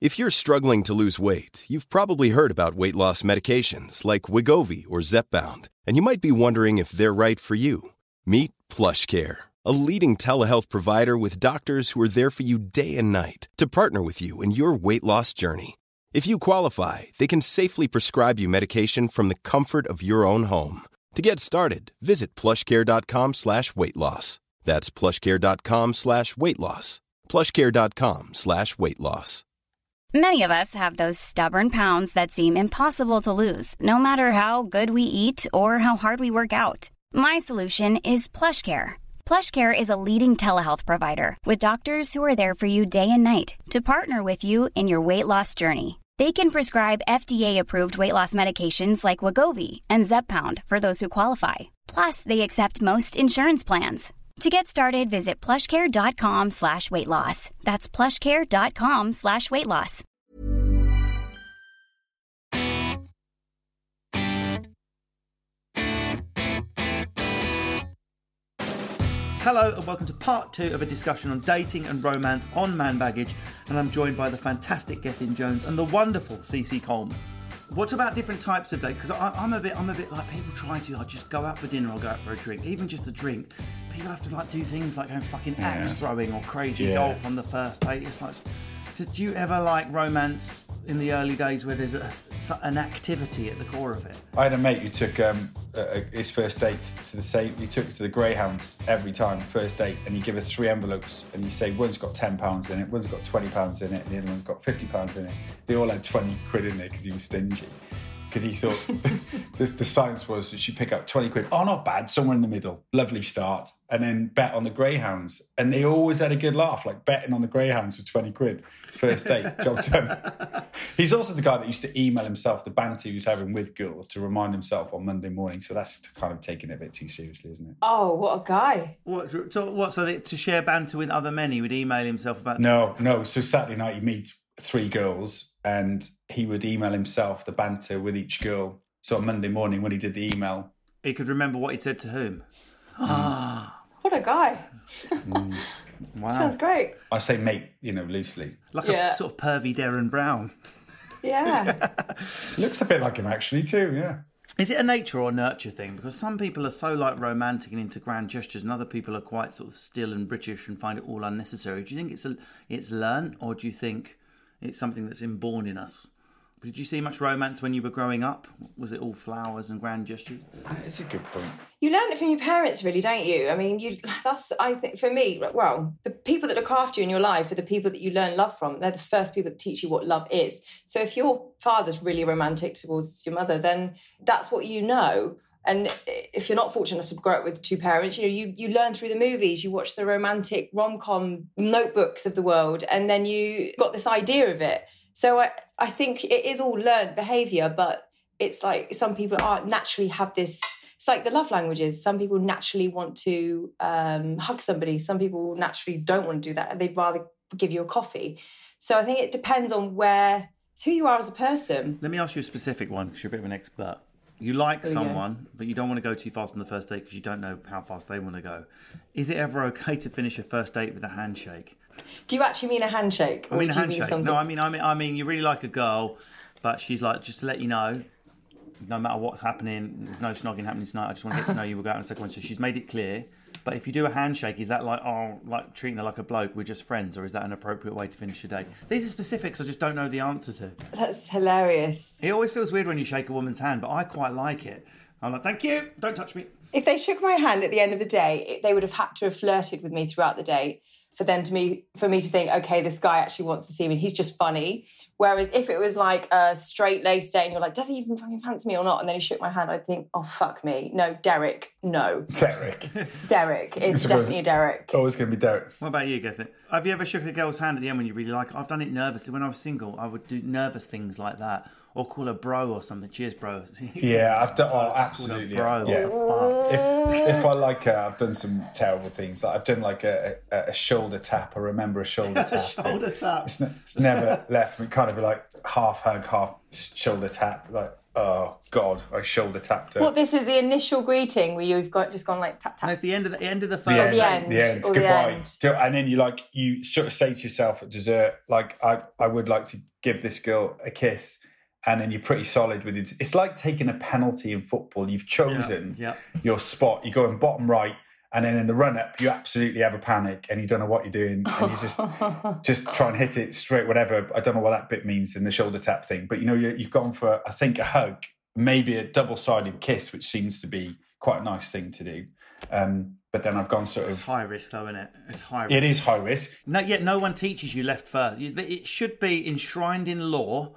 If you're struggling to lose weight, you've probably heard about weight loss medications like Wegovy or Zepbound, and you might be wondering if they're right for you. Meet PlushCare, a leading telehealth provider with doctors who are there for you day and night to partner with you in your weight loss journey. If you qualify, they can safely prescribe you medication from the comfort of your own home. To get started, visit plushcare.com/weight loss. That's plushcare.com/weight loss. plushcare.com/weight loss. Many of us have those stubborn pounds that seem impossible to lose, no matter how good we eat or how hard we work out. My solution is PlushCare. PlushCare is a leading telehealth provider with doctors who are there for you day and night to partner with you in your weight loss journey. They can prescribe FDA-approved weight loss medications like Wegovy and Zepbound for those who qualify. Plus, they accept most insurance plans. To get started, visit plushcare.com/weight loss. That's plushcare.com/weight loss. Hello and welcome to part 2 of a discussion on dating and romance on Man Baggage, and I'm joined by the fantastic Gethin Jones and the wonderful CC Coleman. What about different types of date? Because I'm a bit like people try to just go out for dinner or go out for a drink, even just a drink. People have to do things like going fucking axe throwing or crazy golf on the first date. It's like, did you ever like romance in the early days where there's an activity at the core of it? I had a mate who took his first date to the same. He took it to the Greyhounds every time, first date, and he'd give us 3 envelopes, and he'd say one's got £10 in it, one's got £20 in it, and the other one's got £50 in it. They all had 20 quid in there because he was stingy. Because he thought the science was that she'd pick up 20 quid. Oh, not bad, somewhere in the middle. Lovely start. And then bet on the Greyhounds. And they always had a good laugh, like betting on the Greyhounds for 20 quid. First date, job done. He's also the guy that used to email himself the banter he was having with girls to remind himself on Monday morning. So that's kind of taking it a bit too seriously, isn't it? Oh, what a guy. So to share banter with other men, he would email himself about... No. So Saturday night he'd meet 3 girls and he would email himself the banter with each girl. So on Monday morning when he did the email... he could remember what he said to whom. What a guy. Wow. Sounds great. I say mate, loosely. Like a sort of pervy Darren Brown. Yeah. Looks a bit like him actually too, yeah. Is it a nature or nurture thing? Because some people are so romantic and into grand gestures, and other people are quite sort of still and British and find it all unnecessary. Do you think it's learned, or do you think it's something that's inborn in us? Did you see much romance when you were growing up? Was it all flowers and grand gestures? It's a good point. You learn it from your parents, really, don't you? I mean, I think, for me, well, the people that look after you in your life are the people that you learn love from. They're the first people that teach you what love is. So if your father's really romantic towards your mother, then that's what you know. And if you're not fortunate enough to grow up with 2 parents, you learn through the movies, you watch the romantic rom-com notebooks of the world, and then you got this idea of it. So I think it is all learned behaviour, but it's like some people naturally have this... It's like the love languages. Some people naturally want to hug somebody. Some people naturally don't want to do that. They'd rather give you a coffee. So I think it depends on it's who you are as a person. Let me ask you a specific one, because you're a bit of an expert. You like someone, but you don't want to go too fast on the first date because you don't know how fast they want to go. Is it ever okay to finish a first date with a handshake? Do you actually mean a handshake? I mean a handshake. No, I mean you really like a girl, but she's like, just to let you know, no matter what's happening, there's no snogging happening tonight. I just want to get to know you. We'll go out in a second one. So she's made it clear. But if you do a handshake, is that like treating her like a bloke, we're just friends, or is that an appropriate way to finish a date? These are specifics I just don't know the answer to. That's hilarious. It always feels weird when you shake a woman's hand, but I quite like it. I'm like, thank you, don't touch me. If they shook my hand at the end of the day, they would have had to have flirted with me throughout the day for me to think, okay, this guy actually wants to see me, he's just funny. Whereas if it was like a straight-laced day and you're like, does he even fucking fancy me or not? And then he shook my hand, I'd think, oh, fuck me. No, Derek, no. Derek. Derek. It's definitely Derek. Oh, it's going to be Derek. What about you, Gethin? Have you ever shook a girl's hand at the end when you really like it? I've done it nervously. When I was single, I would do nervous things like that. Or call her bro or something. Cheers, bro. Yeah, I've done. Oh, absolutely. Bro, yeah. What the fuck? If I like her, I've done some terrible things. Like I've done like a shoulder tap. I remember a shoulder tap. Shoulder tap. It's never left me. Kind of like half hug, half shoulder tap. Like Oh God, I shoulder tapped her. What, this is the initial greeting where you've just gone like tap tap? And it's the end of the first. The end. The end. Or the Goodbye. end. And then you sort of say to yourself at dessert, like, I would like to give this girl a kiss. And then you're pretty solid with it. It's like taking a penalty in football. You've chosen your spot. You go in bottom right. And then in the run-up, you absolutely have a panic and you don't know what you're doing. And you just try and hit it straight, whatever. I don't know what that bit means in the shoulder tap thing. But, you've gone for, I think, a hug, maybe a double-sided kiss, which seems to be quite a nice thing to do. But then I've gone sort of... It's high risk, though, isn't it? It's high risk. It is high risk. Yet no one teaches you left first. It should be enshrined in law.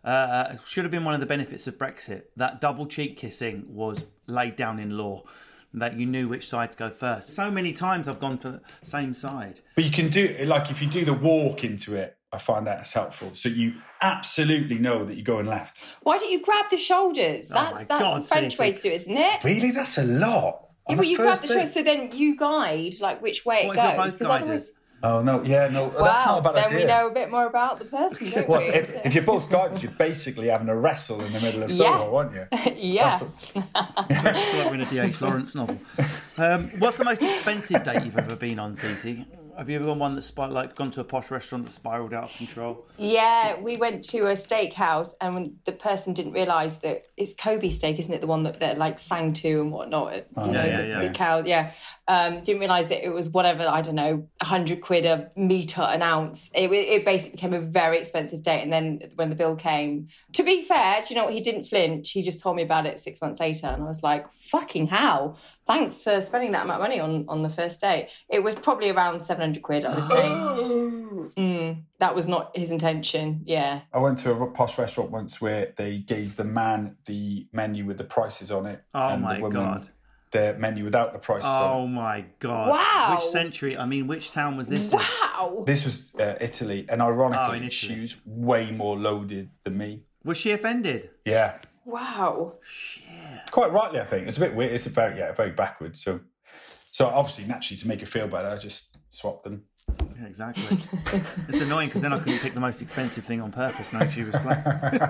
It should have been one of the benefits of Brexit. That double cheek kissing was laid down in law. That you knew which side to go first. So many times I've gone for the same side. But you can do, like, if you do the walk into it, I find that as helpful. So you absolutely know that you're going left. Why don't you grab the shoulders? That's God, the French way to do it, isn't it? Really? That's a lot. Yeah, but you grab the shoulders, so then you guide, like, which way What it if you're goes. both guiders? Oh, no. Yeah, no. Wow, That's not a bad then idea. we know a bit more about the person, don't Well, we? if you're both guiders, you're basically having a wrestle in the middle of Soho, aren't you? Yeah. It's like we're in a D.H. Lawrence novel. What's the most expensive date you've ever been on, Cece? Have you ever gone one that's gone to a posh restaurant that spiralled out of control? Yeah, we went to a steakhouse and when the person didn't realise that it's Kobe steak, isn't it? The one that they're like sang to and whatnot. The cow, didn't realise that it was whatever, I don't know, 100 quid a metre an ounce. It basically became a very expensive date. And then when the bill came, to be fair, do you know what? He didn't flinch. He just told me about it 6 months later. And I was like, fucking hell. Thanks for spending that amount of money on the first date. It was probably around 700 quid, I would say. That was not his intention, yeah. I went to a posh restaurant once where they gave the man the menu with the prices on it. Oh, and my the woman God. The menu without the prices on it. Oh, my God. Wow. Which century? I mean, which town was this in? Wow. This was Italy. And ironically, in Italy. she was way more loaded than me. Was she offended? Yeah. Wow. Quite rightly, I think. It's a bit weird. It's very backwards. So obviously, naturally, to make her feel better, I just swapped them. Yeah, exactly. It's annoying because then I couldn't pick the most expensive thing on purpose knowing she was playing.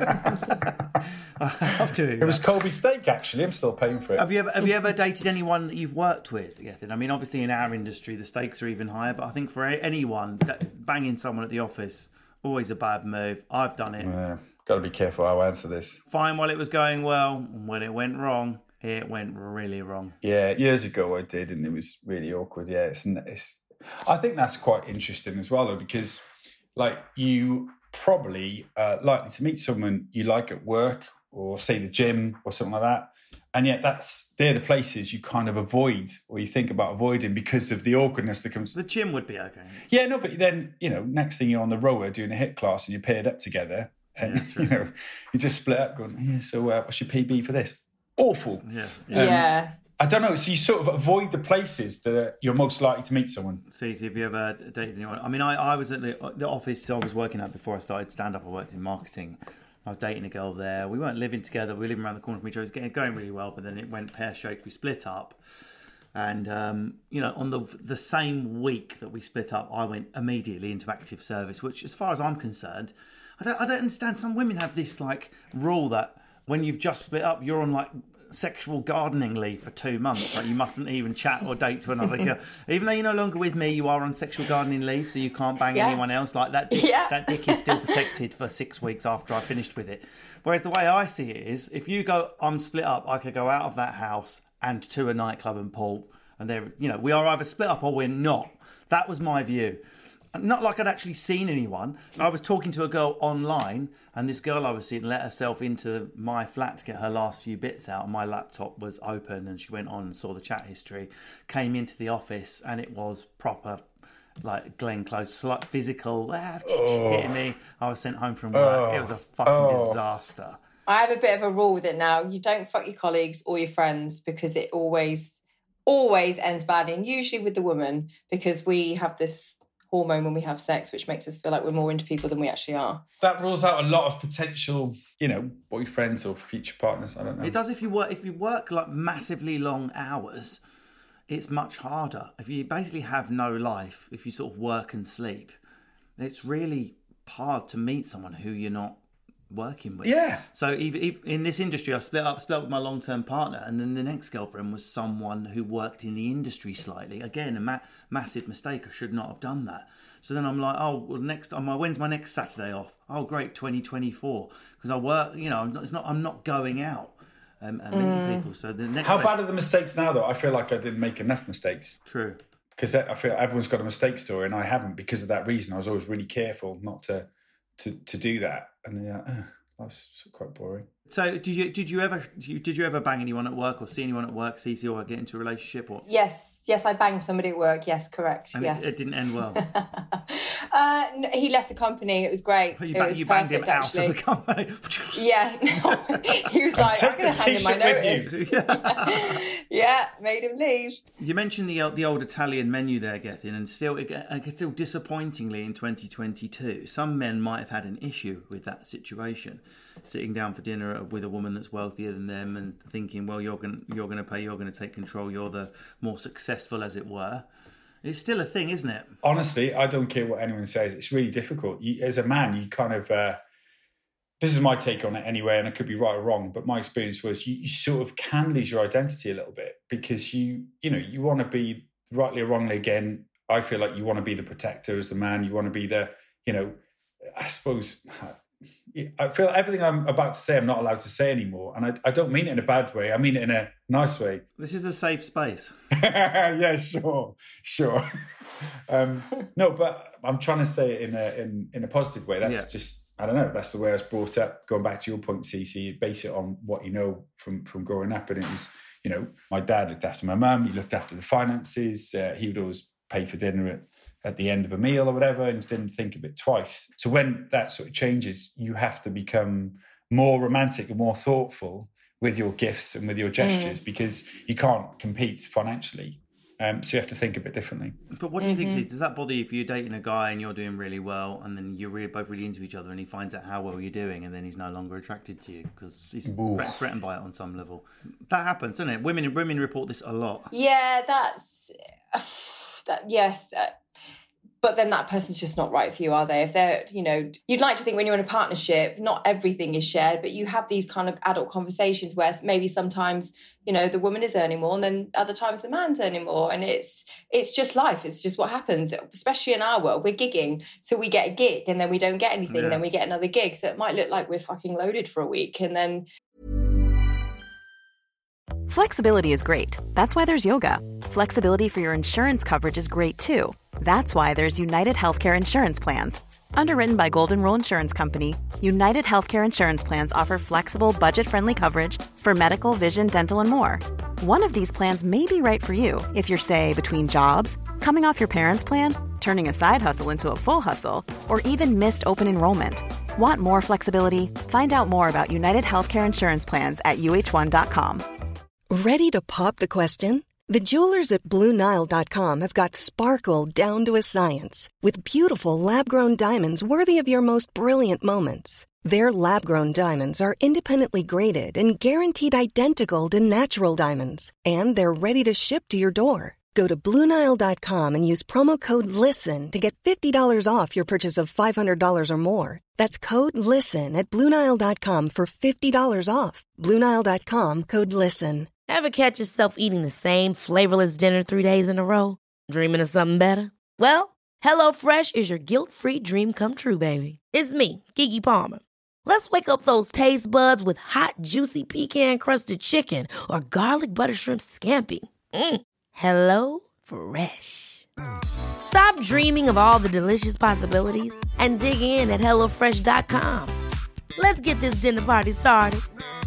I love doing It that. was Kobe steak, actually. I'm still paying for it. Have you ever dated anyone that you've worked with, Gethin? I mean, obviously in our industry, the stakes are even higher, but I think for anyone, banging someone at the office, always a bad move. I've done it. Yeah, got to be careful how I answer this. Fine while it was going well, and when it went wrong, it went really wrong. Yeah, years ago I did, and it was really awkward. Yeah, it's I think that's quite interesting as well, though, because like you probably likely to meet someone you like at work or say the gym or something like that, and yet they're the places you kind of avoid or you think about avoiding because of the awkwardness that comes. The gym would be okay. Yeah, no, but then next thing you're on the rower doing a HIIT class and you're paired up together, and you just split up, going, yeah. So what's your PB for this? Awful. Yeah. I don't know. So you sort of avoid the places that you're most likely to meet someone. See, have you ever dated anyone? I mean, I was at the office I was working at before I started stand-up. I worked in marketing. I was dating a girl there. We weren't living together. We were living around the corner from each other. It was going really well, but then it went pear-shaped. We split up. And, on the same week that we split up, I went immediately into active service, which, as far as I'm concerned, I don't understand. Some women have this, like, rule that when you've just split up, you're on, like, sexual gardening leave for 2 months. Like, you mustn't even chat or date to another girl. Even though you're no longer with me, you are on sexual gardening leave, so you can't bang anyone else. Like, that dick is still protected for 6 weeks after I finished with it. Whereas the way I see it is, if you go, I'm split up, I could go out of that house and to a nightclub and Paul, and there, we are either split up or we're not. That was my view. Not like I'd actually seen anyone. I was talking to a girl online, and this girl I was seeing let herself into my flat to get her last few bits out, and my laptop was open, and she went on and saw the chat history, came into the office, and it was proper, like, Glenn Close, like, physical, hitting me. I was sent home from work. It was a fucking disaster. I have a bit of a rule with it now. You don't fuck your colleagues or your friends because it always ends badly, and usually with the woman, because we have this hormone when we have sex, which makes us feel like we're more into people than we actually are. That rules out a lot of potential, boyfriends or future partners. I don't know. It does if you work like massively long hours. It's much harder. If you basically have no life, if you sort of work and sleep, it's really hard to meet someone who you're not working with. Yeah. So even in this industry, I split up with my long-term partner, and then the next girlfriend was someone who worked in the industry slightly. Again, a massive mistake. I should not have done that. So then I'm like, oh, well, when's my next Saturday off? Oh, great, 2024, because I work. You know, I'm not going out and meeting people. So the next. How bad are the mistakes now, though? I feel like I didn't make enough mistakes. True. Because I feel everyone's got a mistake story, and I haven't because of that reason. I was always really careful not to do that, and then that's quite boring. So did you ever bang anyone at work or see anyone at work, Cece, or get into a relationship? Or Yes, I banged somebody at work. Yes, correct. And yes, it didn't end well. No, he left the company. It was great. You It was banged him perfect, out actually. of the company. Yeah, he was like, I'm going to hand him my notice. with you. Yeah, made him leave. You mentioned the old Italian menu there, Gethin, and still disappointingly in 2022, some men might have had an issue with that situation, sitting down for dinner with a woman that's wealthier than them and thinking, well, you're going to pay, you're going to take control, you're the more successful, as it were. It's still a thing, isn't it? Honestly, I don't care what anyone says. It's really difficult. As a man, you kind of... this is my take on it anyway, and it could be right or wrong, but my experience was you sort of can lose your identity a little bit because you want to be, rightly or wrongly again, I feel like you want to be the protector as the man. You want to be the, I suppose... I feel everything I'm about to say I'm not allowed to say anymore, and I don't mean it in a bad way. I mean it in a nice way. This is a safe space. Yeah, sure. No, but I'm trying to say it in a positive way. That's just, I don't know. That's the way I was brought up. Going back to your point, Cece, you base it on what you know from growing up, and it was, my dad looked after my mum. He looked after the finances. He would always pay for dinner at the end of a meal or whatever, and didn't think of it twice. So when that sort of changes, you have to become more romantic and more thoughtful with your gifts and with your gestures because you can't compete financially. So you have to think a bit differently. But what do you think, Steve? Does that bother you if you're dating a guy and you're doing really well and then you're both really into each other and he finds out how well you're doing and then he's no longer attracted to you because he's threatened by it on some level? That happens, doesn't it? Women report this a lot. Yeah, yes. But then that person's just not right for you, are they? If they're, you'd like to think when you're in a partnership, not everything is shared, but you have these kind of adult conversations where maybe sometimes, the woman is earning more and then other times the man's earning more. And it's just life. It's just what happens, especially in our world. We're gigging. So we get a gig and then we don't get anything and then we get another gig. So it might look like we're fucking loaded for a week and then... Flexibility is great. That's why there's yoga. Flexibility for your insurance coverage is great too. That's why there's United Healthcare Insurance Plans. Underwritten by Golden Rule Insurance Company, United Healthcare Insurance Plans offer flexible, budget-friendly coverage for medical, vision, dental, and more. One of these plans may be right for you if you're, say, between jobs, coming off your parents' plan, turning a side hustle into a full hustle, or even missed open enrollment. Want more flexibility? Find out more about United Healthcare Insurance Plans at UH1.com. Ready to pop the question? The jewelers at BlueNile.com have got sparkle down to a science with beautiful lab-grown diamonds worthy of your most brilliant moments. Their lab-grown diamonds are independently graded and guaranteed identical to natural diamonds, and they're ready to ship to your door. Go to BlueNile.com and use promo code LISTEN to get $50 off your purchase of $500 or more. That's code LISTEN at BlueNile.com for $50 off. BlueNile.com, code LISTEN. Ever catch yourself eating the same flavorless dinner 3 days in a row? Dreaming of something better? Well, HelloFresh is your guilt-free dream come true, baby. It's me, Keke Palmer. Let's wake up those taste buds with hot, juicy pecan-crusted chicken or garlic butter shrimp scampi. Hello Fresh. Stop dreaming of all the delicious possibilities and dig in at HelloFresh.com. Let's get this dinner party started.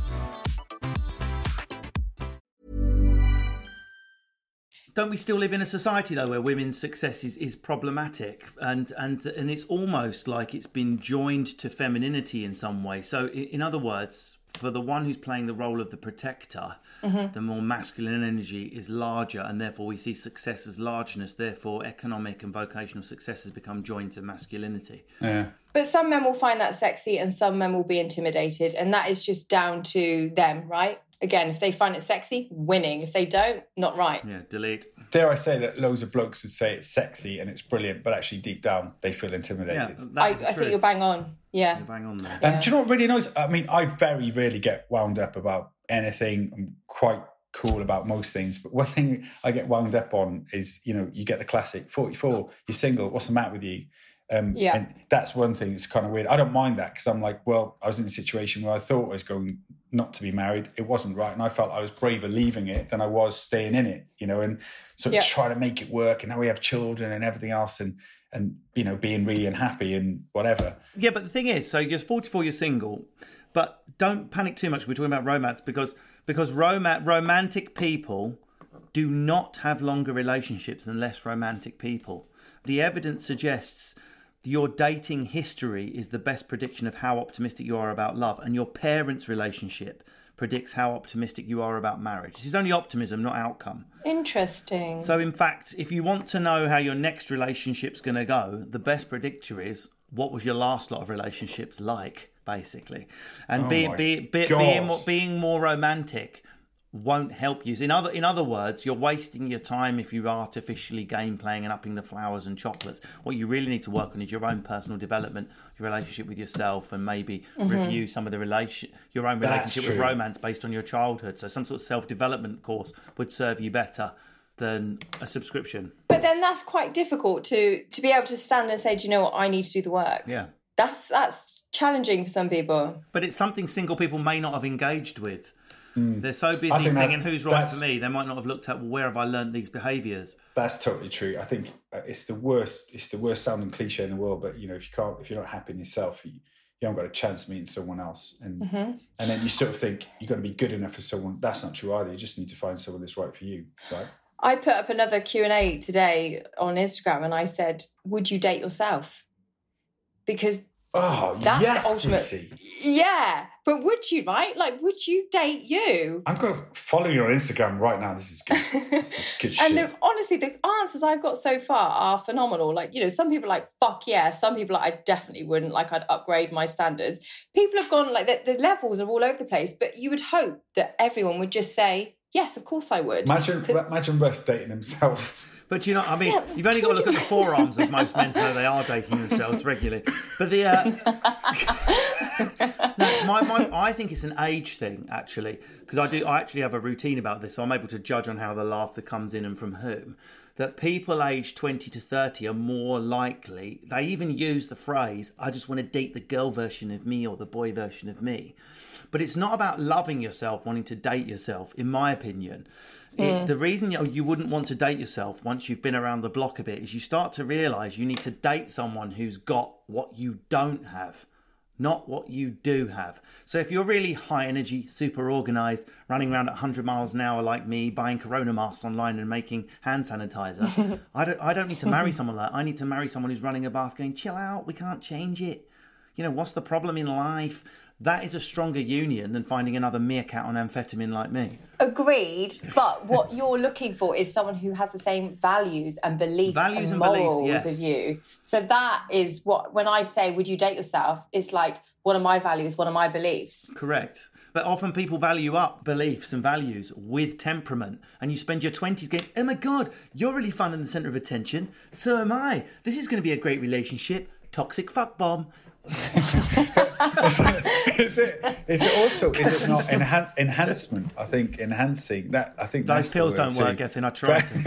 Don't we still live in a society, though, where women's success is problematic and it's almost like it's been joined to femininity in some way? So, in other words, for the one who's playing the role of the protector, the more masculine energy is larger, and therefore we see success as largeness. Therefore, economic and vocational success has become joined to masculinity. Yeah. But some men will find that sexy and some men will be intimidated, and that is just down to them, right? Again, if they find it sexy, winning. If they don't, not right. Yeah, delete. Dare I say that loads of blokes would say it's sexy and it's brilliant, but actually deep down they feel intimidated. Yeah, I think you're bang on. Yeah. You're bang on there. And do you know what really annoys? I mean, I very rarely get wound up about anything. I'm quite cool about most things, but one thing I get wound up on is, you know, you get the classic 44, you're single, what's the matter with you? And that's one thing that's kind of weird. I don't mind that because I'm like, well, I was in a situation where I thought I was going not to be married. It wasn't right. And I felt I was braver leaving it than I was staying in it, you know, and sort of try to make it work. And now we have children and everything else and, you know, being really unhappy and whatever. Yeah, but the thing is, so you're 44, you're single, but don't panic too much. We're talking about romance because romantic people do not have longer relationships than less romantic people. The evidence suggests your dating history is the best prediction of how optimistic you are about love, and your parents' relationship predicts how optimistic you are about marriage. This is only optimism, not outcome. Interesting. So, in fact, if you want to know how your next relationship's going to go, the best predictor is what was your last lot of relationships like, basically. And being more romantic won't help you. So in other words, you're wasting your time if you artificially game playing and upping the flowers and chocolates. What you really need to work on is your own personal development, your relationship with yourself, and maybe review some of the your own relationship with romance based on your childhood. So some sort of self-development course would serve you better than a subscription. But then that's quite difficult to be able to stand and say, do you know what, I need to do the work. Yeah. That's challenging for some people. But it's something single people may not have engaged with. They're so busy thinking who's right for me, they might not have looked at, well, where have I learned these behaviours? That's totally true. I think it's the worst sounding cliche in the world, but you know, if you're not happy in yourself, you haven't got a chance of meeting someone else. And and then you sort of think you've got to be good enough for someone. That's not true either. You just need to find someone that's right for you, right? I put up another Q&A today on Instagram and I said, would you date yourself? Because that's the ultimate. Lucy. Yeah, but would you, right? Like, would you date you? I'm going to follow you on Instagram right now. This is good. This is good shit. And honestly, the answers I've got so far are phenomenal. Like, you know, some people are like, fuck yeah. Some people are like, I definitely wouldn't. Like, I'd upgrade my standards. People have gone, like, the levels are all over the place. But you would hope that everyone would just say, yes, of course I would. Imagine Russ dating himself. But, you know, I mean, you've only got to look at the forearms of most men to know they are dating themselves regularly. But I think it's an age thing, actually, because I actually have a routine about this, so I'm able to judge on how the laughter comes in and from whom. That people aged 20 to 30 are more likely, they even use the phrase, I just want to date the girl version of me or the boy version of me. But it's not about loving yourself, wanting to date yourself, in my opinion. The reason you wouldn't want to date yourself once you've been around the block a bit is you start to realise you need to date someone who's got what you don't have, not what you do have. So if you're really high energy, super organised, running around at 100 miles an hour like me, buying Corona masks online and making hand sanitizer, I don't need to marry someone like that. I need to marry someone who's running a bath going, chill out, we can't change it. You know, what's the problem in life? That is a stronger union than finding another meerkat on amphetamine like me. Agreed, but what you're looking for is someone who has the same values and beliefs and morals of you. So that is what, when I say, would you date yourself, it's like, what are my values, what are my beliefs? Correct. But often people value up beliefs and values with temperament. And you spend your 20s going, oh my God, you're really fun and the centre of attention. So am I. This is going to be a great relationship. Toxic fuck bomb. Is it not enhancement? I think enhancing that. I think those pills don't work, Ethan. I tried them.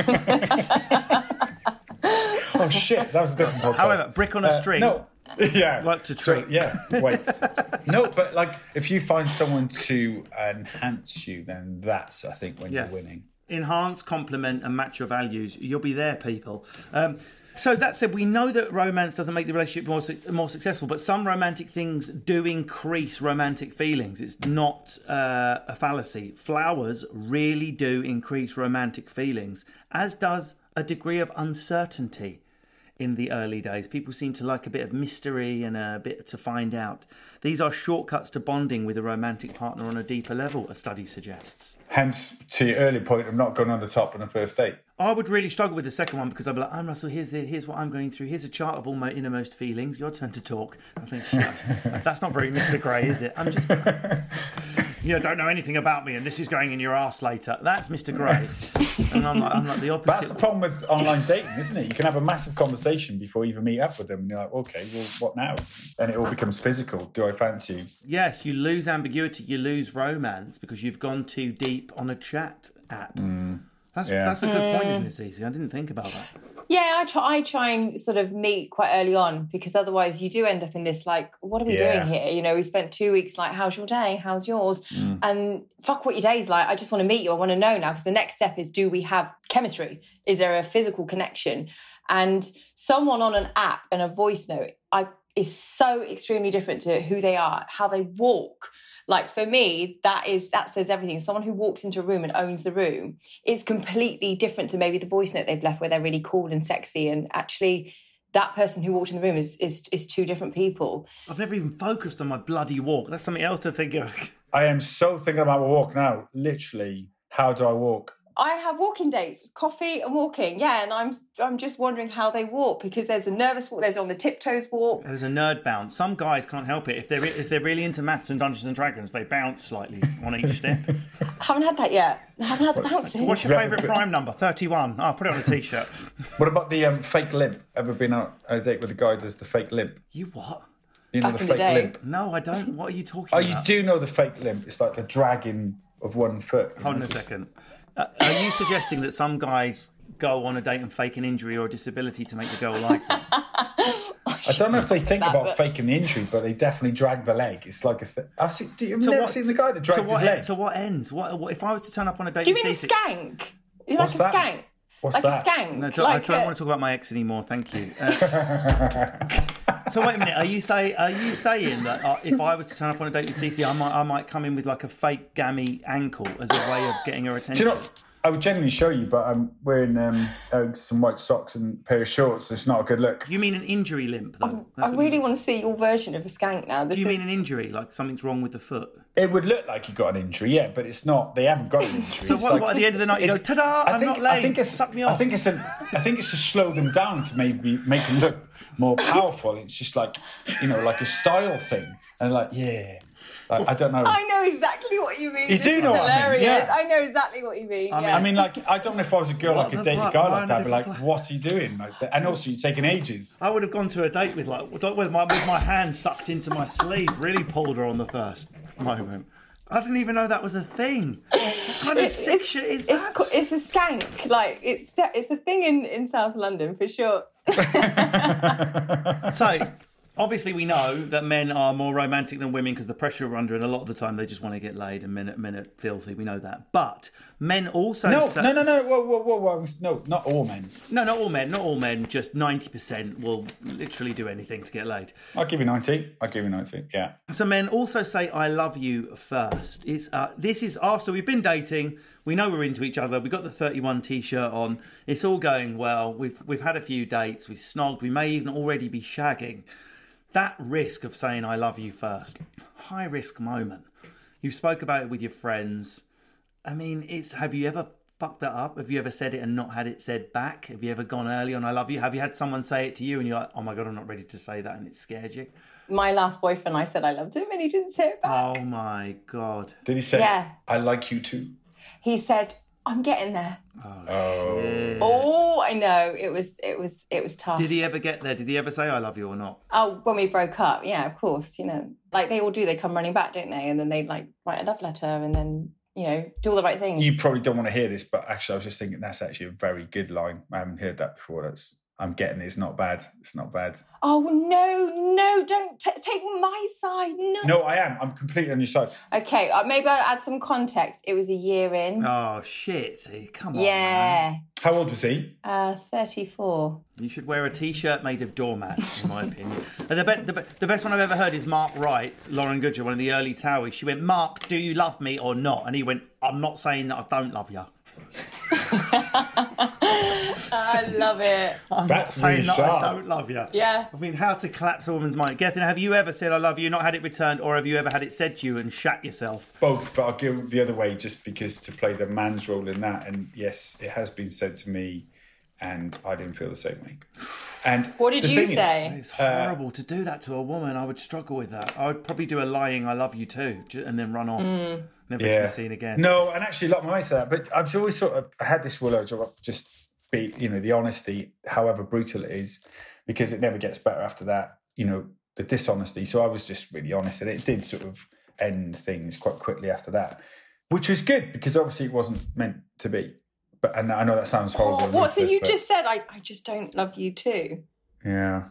Oh shit, that was a different podcast. However, brick on a string. No, yeah, like to treat. So, yeah, wait. No, but like if you find someone to enhance you, then that's I think when you're winning. Enhance, complement, and match your values. You'll be there, people. So that said, we know that romance doesn't make the relationship more successful, but some romantic things do increase romantic feelings. It's not a fallacy. Flowers really do increase romantic feelings, as does a degree of uncertainty in the early days. People seem to like a bit of mystery and a bit to find out. These are shortcuts to bonding with a romantic partner on a deeper level, a study suggests. Hence, to your early point of not going on the top on a first date. I would really struggle with the second one because I'd be like, I'm Russell, here's what I'm going through. Here's a chart of all my innermost feelings. Your turn to talk. I think, shit, that's not very Mr. Grey, is it? I'm just... You don't know anything about me, and this is going in your arse later. That's Mr. Grey. And I'm like the opposite. That's the problem with online dating, isn't it? You can have a massive conversation before you even meet up with them, and you're like, okay, well, what now? And it all becomes physical. Do I fancy you? Yes, you lose ambiguity, you lose romance because you've gone too deep on a chat app. That's a good point, isn't it, Cece? I didn't think about that. Yeah, I try and sort of meet quite early on, because otherwise you do end up in this, like, what are we doing here? You know, we spent 2 weeks like, how's your day? How's yours? And fuck what your day's like. I just want to meet you. I want to know now, because the next step is, do we have chemistry? Is there a physical connection? And someone on an app and a voice note is so extremely different to who they are, how they walk. Like, for me, that says everything. Someone who walks into a room and owns the room is completely different to maybe the voice note they've left where they're really cool and sexy. And actually, that person who walked in the room is two different people. I've never even focused on my bloody walk. That's something else to think of. I am so thinking about my walk now. Literally, how do I walk? I have walking dates, coffee and walking, and I'm just wondering how they walk, because there's a nervous walk, there's on the tiptoes walk. There's a nerd bounce. Some guys can't help it. If they're really into maths and Dungeons and Dragons, they bounce slightly on each step. I haven't had that yet. I haven't had the bouncing. What's your favourite prime number? 31. Oh, put it on a T-shirt. What about the fake limp? Ever been on a date with a guy who does the fake limp? You what? You know Back the in the fake day. limp? No, I don't. What are you talking Oh, about? you do know the fake limp? It's like the dragging of one foot. Hold on a second. Are you suggesting that some guys go on a date and fake an injury or a disability to make the girl like them? I don't know if they think about faking the injury, but they definitely drag the leg. It's like a thing. You've never seen the guy that drags his leg? To what ends? What if I was to turn up on a date? Do you with mean a Cece? skank? You What's like a that? skank? What's like that? a skank? No, like I don't want to talk about my ex anymore. Thank you. So wait a minute. Are you saying that if I was to turn up on a date with Cece, I might come in with like a fake gammy ankle as a way of getting her attention? Do you know? I would genuinely show you, but I'm wearing some white socks and a pair of shorts. It's not a good look. You mean an injury limp, though? I really want to see your version of a skank now. Do you mean an injury, like something's wrong with the foot? It would look like you got an injury, yeah, but it's not. They haven't got an injury. So what at the end of the night you go, ta-da, I'm not lame, suck me off. I think it's to slow them down, to maybe make them look more powerful. It's just like, like a style thing. And like, yeah. I don't know. I know exactly what you mean. You do know what I mean, yeah. I know exactly what you mean. I mean, like, I don't know if I was a girl, I could date a guy like that. I'd be like, what's he doing? Like, and also, you're taking ages. I would have gone to a date with my hand sucked into my sleeve, really pulled her on the first moment. I didn't even know that was a thing. What kind of sick shit is that? It's a skank. Like, it's a thing in South London, for sure. So, obviously we know that men are more romantic than women because the pressure we're under, and a lot of the time they just want to get laid, and men are filthy. We know that. But men also... No. Whoa. No, not all men. No, not all men. Not all men. Just 90% will literally do anything to get laid. I'll give you 90. Yeah. So men also say, I love you first. This is after we've been dating. We know we're into each other. We've got the 31 T-shirt on. It's all going well. We've had a few dates. We've snogged. We may even already be shagging. That risk of saying I love you first, high risk moment. You spoke about it with your friends. I mean, have you ever fucked that up? Have you ever said it and not had it said back? Have you ever gone early on I love you? Have you had someone say it to you and you're like, oh my God, I'm not ready to say that, and it scared you? My last boyfriend, I said I loved him and he didn't say it back. Oh my God. Did he say, yeah, I like you too? He said, I'm getting there. Oh, I know. It was tough. Did he ever get there? Did he ever say I love you or not? Oh, when we broke up, yeah, of course. Like they all do. They come running back, don't they? And then they like write a love letter and then, do all the right things. You probably don't want to hear this, but actually I was just thinking that's actually a very good line. I haven't heard that before. I'm getting it. It's not bad. It's not bad. Oh, no, don't take my side. No, I am. I'm completely on your side. Okay, maybe I'll add some context. It was a year in. Oh, shit. Come on, yeah. man. How old was he? 34. You should wear a T-shirt made of doormats, in my opinion. And the best one I've ever heard is Mark Wright, Lauren Goodger, one of the early Towies. She went, Mark, do you love me or not? And he went, I'm not saying that I don't love you. I love it. I'm That's not really saying that sharp. I don't love you. Yeah. I mean, how to collapse a woman's mind. Gethin, have you ever said I love you, not had it returned, or have you ever had it said to you and shat yourself? Both, but I'll go the other way just because to play the man's role in that. And yes, it has been said to me. and I didn't feel the same way. And what did you say? It's horrible to do that to a woman. I would struggle with that. I would probably do a lying "I love you too" and then run off. Never to be seen again. No, and actually, a lot of my mates say that. But I've always sort of had this rule of just be, the honesty, however brutal it is, because it never gets better after that. The dishonesty. So I was just really honest, and it did sort of end things quite quickly after that, which was good because obviously it wasn't meant to be. And I know that sounds horrible. What? So you just said, I just don't love you too? Yeah.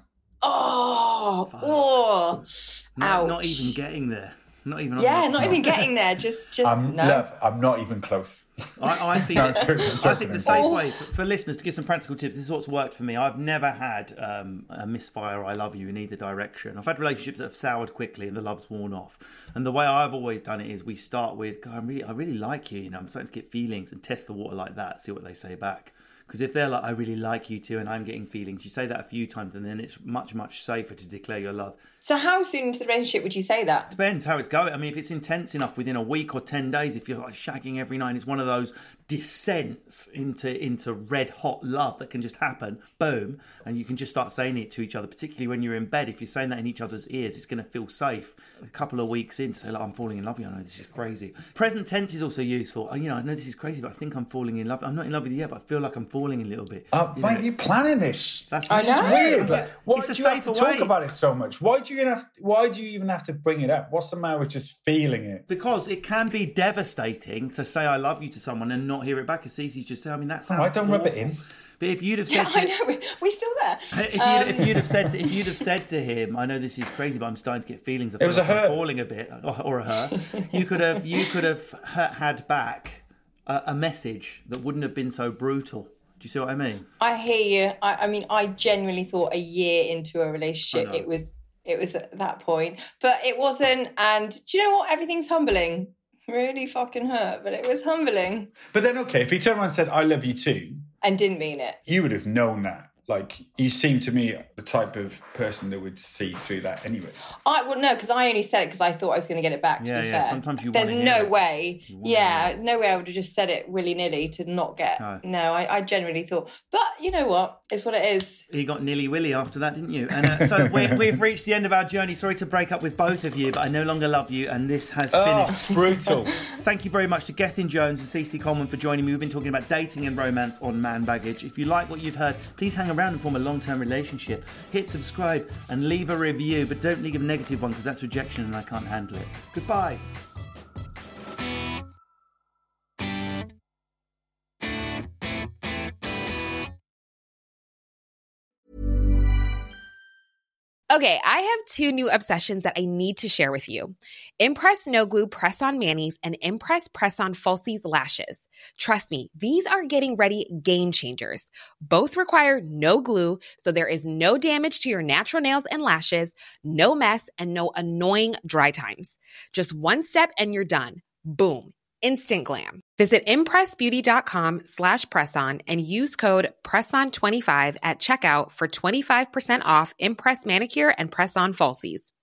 Oh. Not even getting there. Not even. Not even getting there. Just no. Love, I'm not even close. I think. I think the safe way for listeners to give some practical tips. This is what's worked for me. I've never had a misfire "I love you" in either direction. I've had relationships that have soured quickly and the love's worn off. And the way I've always done it is we start with, I really like you. I'm starting to get feelings, and test the water like that. See what they say back. Because if they're like, "I really like you too," and I'm getting feelings, you say that a few times, and then it's much, much safer to declare your love. So how soon into the relationship would you say that? Depends how it's going. I mean, if it's intense enough, within a week or 10 days, if you're like shagging every night, it's one of those descents into red hot love that can just happen, boom, and you can just start saying it to each other, particularly when you're in bed. If you're saying that in each other's ears, it's going to feel safe. A couple of weeks in, say, like, "I'm falling in love with you. I know this is crazy." Present tense is also useful. I know this is crazy, but I think I'm falling in love. I'm not in love with you yet, but I feel like I'm falling a little bit. Mate, you're planning this. This is weird. Yeah. Why do you have to talk about it so much? Why do you even have to bring it up? What's the matter with just feeling it? Because it can be devastating to say "I love you" to someone and not hear it back. As Cece's just said, I mean, that sounds. I don't rub it in. But if you'd have said, I know we're still there. If you'd have said to him, "I know this is crazy, but I'm starting to get feelings. I feel like I'm falling a bit," or a her, you could have had back a message that wouldn't have been so brutal. Do you see what I mean? I hear you. I mean, I genuinely thought a year into a relationship it was at that point, but it wasn't. And do you know what? Everything's humbling. Really fucking hurt, but it was humbling. But then, okay, if he turned around and said, "I love you too," and didn't mean it, you would have known that. Like, you seem to me the type of person that would see through that anyway. No, because I only said it because I thought I was going to get it back, to be fair. Sometimes There's no way. No way I would have just said it willy-nilly to not get... No, I genuinely thought... But you know what? It's what it is. You got nilly-willy after that, didn't you? And so we've reached the end of our journey. Sorry to break up with both of you, but I no longer love you, and this has finished. Brutal. Thank you very much to Gethin Jones and Cece Coleman for joining me. We've been talking about dating and romance on Man Baggage. If you like what you've heard, please hang around and form a long-term relationship. Hit subscribe and leave a review, but don't leave a negative one because that's rejection and I can't handle it. Goodbye. Okay, I have two new obsessions that I need to share with you. Impress No Glue Press-On Manis and Impress Press-On Falsies Lashes. Trust me, these are getting ready game changers. Both require no glue, so there is no damage to your natural nails and lashes, no mess, and no annoying dry times. Just one step and you're done. Boom. Instant glam. Visit impressbeauty.com/presson and use code PRESSON25 at checkout for 25% off Impress Manicure and Press-On Falsies.